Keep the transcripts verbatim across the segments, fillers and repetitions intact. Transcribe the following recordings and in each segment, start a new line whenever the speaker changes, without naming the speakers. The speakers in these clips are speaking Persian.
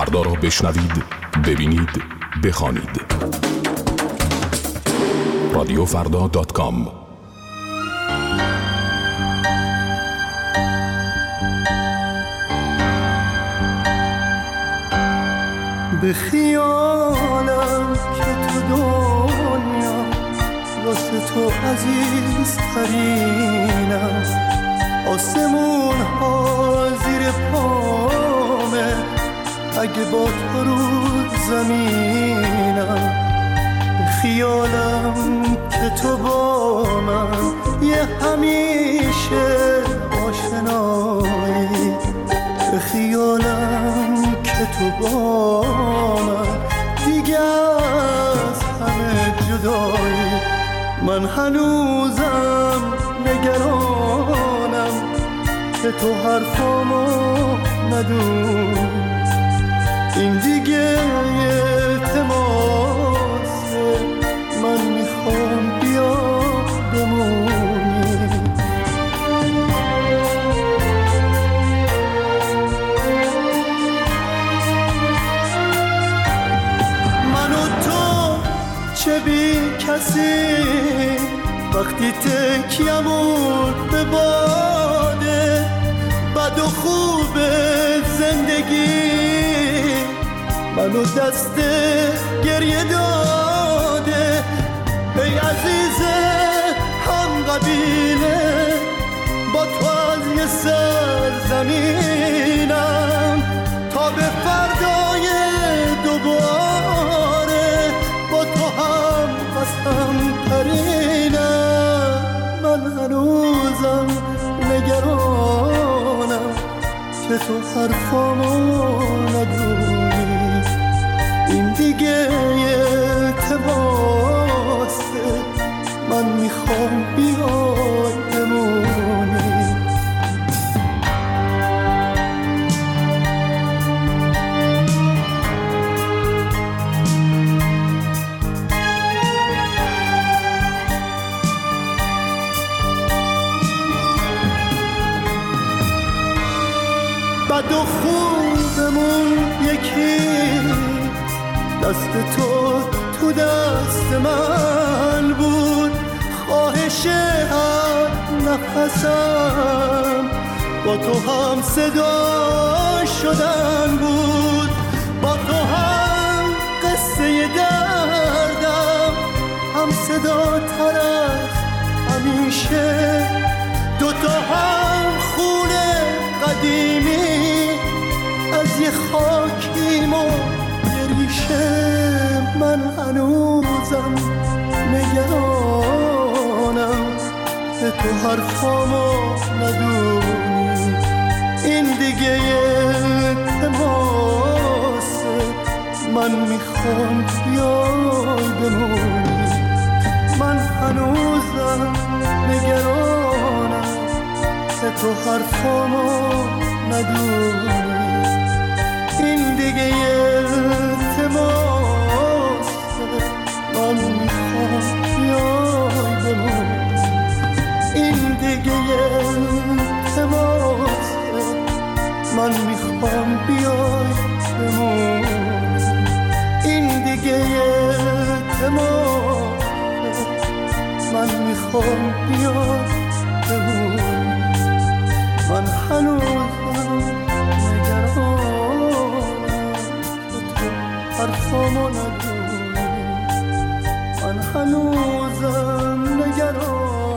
فردا را بشنوید، ببینید، بخوانید. رادیو فردا دات کام.
به خیالم که تو دنیا واسه تو عزیز ترینم، آسمون ها زیر پامه اگه با تو رو زمینم. به خیالم که تو با من یه همیشه آشنایی، به خیالم که تو با من دیگه از همه جدایی. من هنوزم نگرانم که تو حرفامو ندونی، این دیگه التماسه، من میخوام بیا بمونی. من و تو چه بی کسی وقتی تکیمون به باده، بد و خوب زندگی منو دست گریه داده. ای عزیز هم قبیله، با تو از یه سرزمینم تا به فردای دوباره با تو هم قسم ترینم. من هنوزم نگرانم که تو حرفامو ندونی، این دیگه التماسه، من میخوام بیای بمونی. بد و خوبمون یکی، دست تو تو دست من بود، خواهش هر نفسم با تو هم صدا شدن بود، با تو هم قصه دردم هم صدا تر از همیشه، دوتا هم خونه قدیمی از یه خاکیم و یه ریشه. من هنوزم نگرانم که تو حرفامو ندونی، این دیگه التماسه، من میخوام بیای بمونی. من هنوزم نگرانم که تو حرفامو ندونی، این دیگه التماسه، من میخوام بیای بمونی، این دیگه التماسه، من میخوام بیای بمونی، این دیگه التماسه، من میخوام بیای بمونی. من هنوزم نگرانم که تو حرفامو ندونی، من هنوزم نگرانم.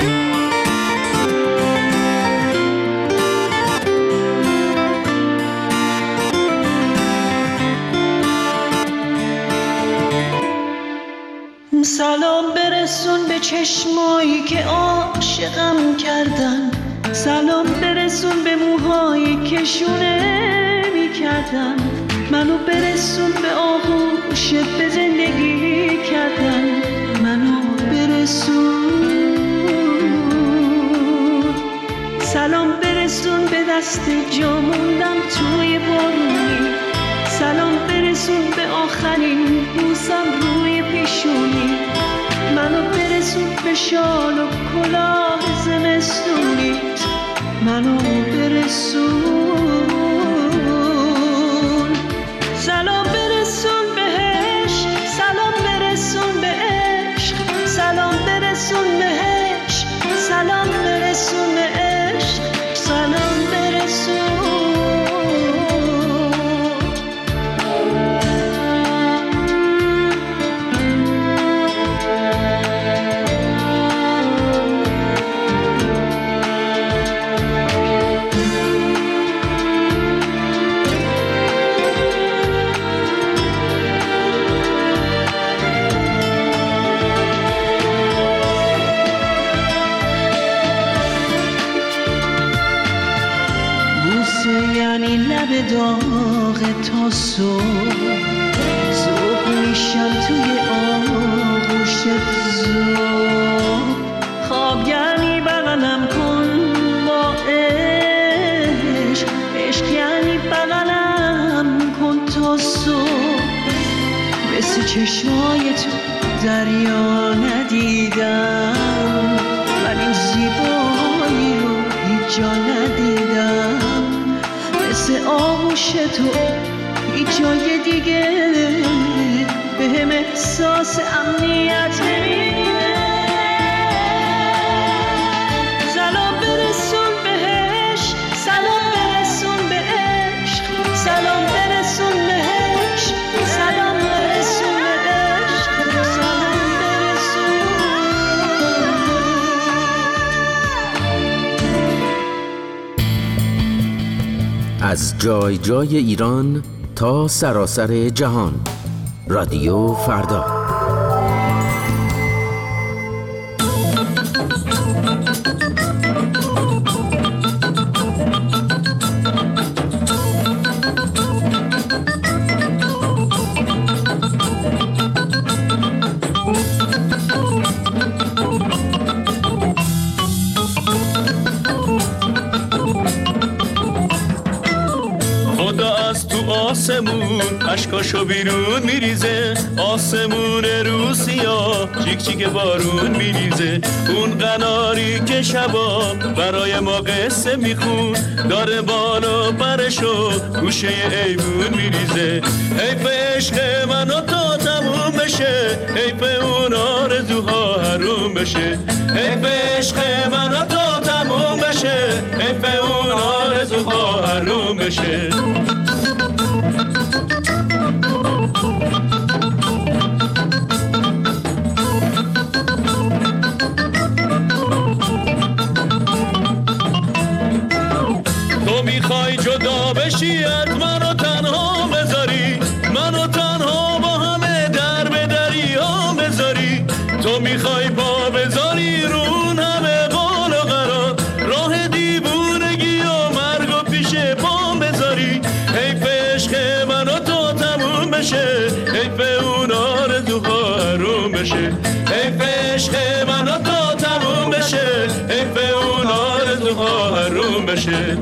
سلام برسون به چشمایی که عاشقم کردن، سلام برسون به موهایی که شونه می کردن، منو برسون به آغوش به زندگی کردن، منو برسون. سلام برسون به دست جا موندم توی بارونی، سلام برسون به آخرین بوسم روی پیشونی، منو برسون به شال و کلاه زمستونیت، منو برسون. سلام به داغ تا صبح، صبح میشم توی آغوش زوب. خوابگرمی بغلم کن با عشق، عشق یعنی بغلم کن تا صبح. مثل چشمای تو دریا ندیدم، من این زیبایی رو هیچ جا ندیدم. مثل آغوش تو هیچ جای دیگه بهم احساس امنیت نمیده. سلام برسون بهش، سلام برسون به عشق، سلام برسون بهش، سلام برسون به عشق، سلام برسون.
از جای جای ایران تا سراسر جهان، رادیو فردا.
آسمون اشکاشو بیرون میریزه، آسمون رو سیاه چیک چیک بارون میریزه. اون قناری که شبا برای ما قصه میخون، داره بالا برشو گوشه ایوون میریزه. حیف عشق من و تا تموم بشه، حیف اون آرزوها حروم بشه. حیف عشق من و تا تموم بشه، حیف اون آرزوها حروم بشه. تو میخوای جدا بشی از منو تنها بذاری، منو تنها با همه در به دریا بذاری. تو میخوای پا بذاری رون همه قول و قرار، راه دیوونگی و مرگ و پیش پام بذاری. حیف عشق منو تو تموم بشه، حیف اون آرزوها حروم بشه. حیف عشق منو تو تموم بشه، حیف اون آرزوها حروم بشه.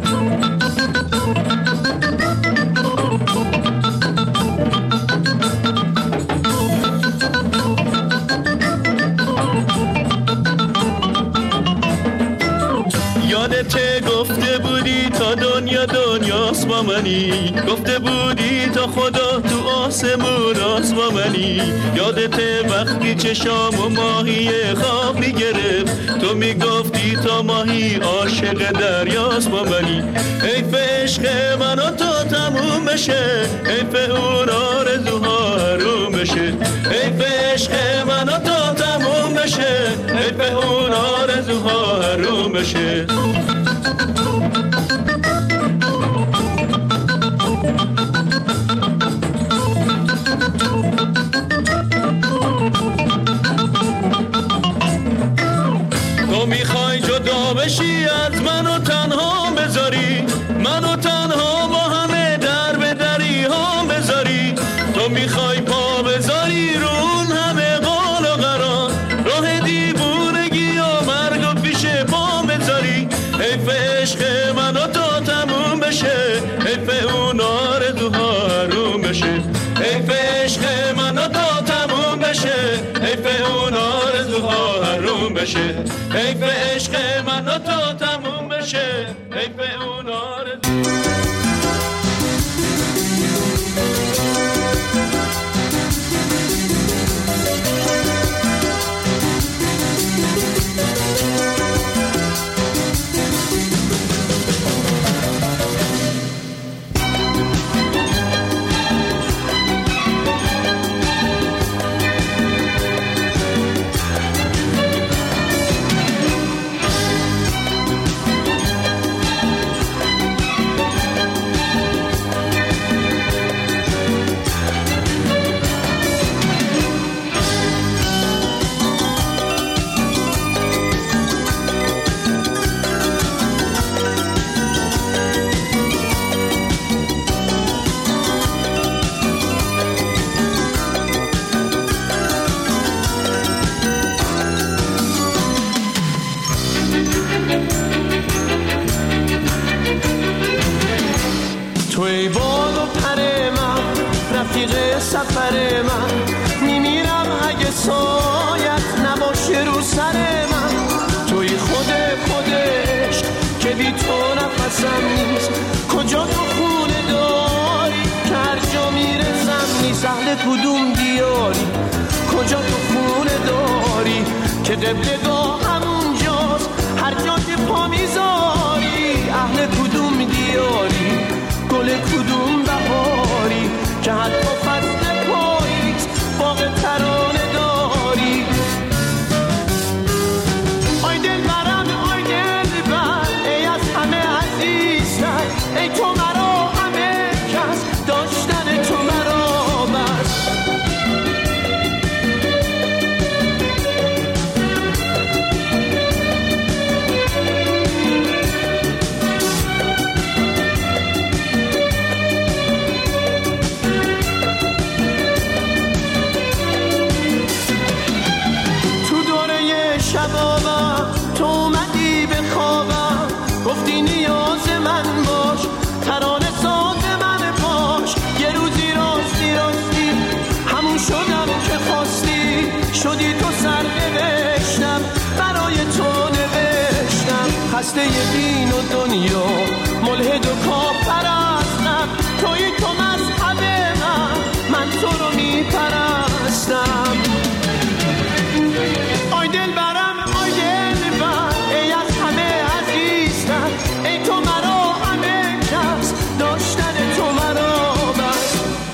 یادت گفته بودی تا دنیا دنیاست با منی، گفته بودی تا خدا تو آسمون است با منی. یادت وقتی چشام و ماهی خواب میگرفت، تو میگفتی تا ماهی عاشق دریاست با منی. حیف عشق من و تو تموم بشه، حیف اون آرزوها حروم بشه. حیف عشق من و تو تموم بشه، حیف اون آرزوها حروم بشه. تو میخوای جدا بشی از منو تنها بذاری، منو تنها با همه در به دری ها بذاری. تو میخوای پا بذاری رون همه قول و قرار، راه دیوونگی و مرگ و پیش پا بذاری. حیف عشق منو تو تموم بشه، حیف اون آرزوها حروم بشه. حیف عشق منو تو تموم بشه، حیف اون آرزوها حروم بشه. حیف عشق منو تو تموم بشه، حیف اون آرزوها.
سفر من، میمیرم اگه سایت نباشه رو سر من. توی خود خودش که بی تو نفسم نیست، کجا تو خونه داری که هر جا میرسم نیست. اهل کدوم دیاری، کجا تو خونه داری که قبلگاه همونجاست هر جا که پا میذاری. اهل کدوم دیاری، گل کدوم بهاری که حتی فصل پاییز باغ ترانه داری. آی دل برم آی دل بر، ای از همه عزیزتر، ای تو مرا همه کس، داشتن تو مرا بس. شبابم تو اومدی به خوابم، گفتی نیاز من باش، ترانه ساز من باش. یه روزی راستی راستی همون شدم که خواستی، شدی تو سر نوشتم برای تو نوشتم. خسته دین و دنیا ملحد و کافرستم، توی تو مذهب من، من تو رو میپرستم. آی دل برم آی دل بر، ای از همه عزیزتر، ای تو مرا همه کس، داشتن تو مرا بس.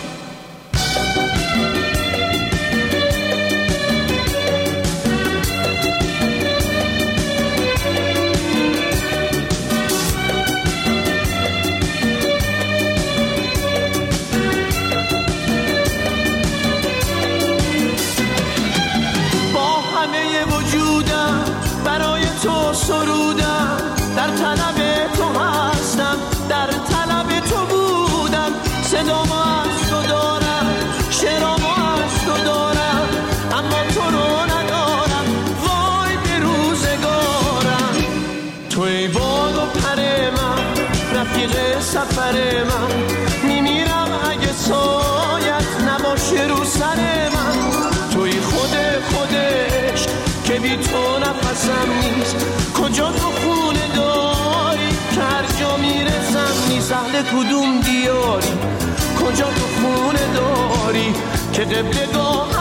وجودم برای تو سرودم، در طلب تو هستم، در طلب تو بودم. صدامو از تو دارم، شعرامو از تو دارم، اما تو رو ندارم. وای به روزگارم، توی باد و پر من، رفیق سفر من. میمیرم اگه سایت نباشه رو سر من. توی خود خودش که بی تو نفسم نیست، کجا تو خونه داری که هر جا میرسم نیست. اهل کدوم دیاری، کجا تو خونه داری که قبلگاه